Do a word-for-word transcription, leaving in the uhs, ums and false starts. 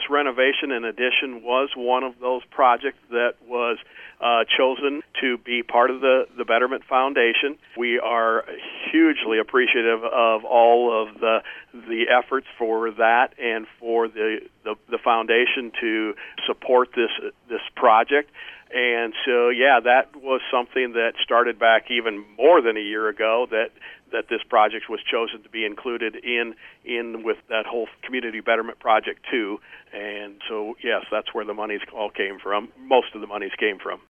renovation and addition was one of those projects that was uh, chosen to be part of the, the Betterment Foundation. We are hugely appreciative of all of the the efforts for that and for the, the, the foundation to support this this project. And so, yeah, that was something that started back even more than a year ago, that that this project was chosen to be included in in with that whole community betterment project too. And so, yes, that's where the monies all came from. Most of the monies came from.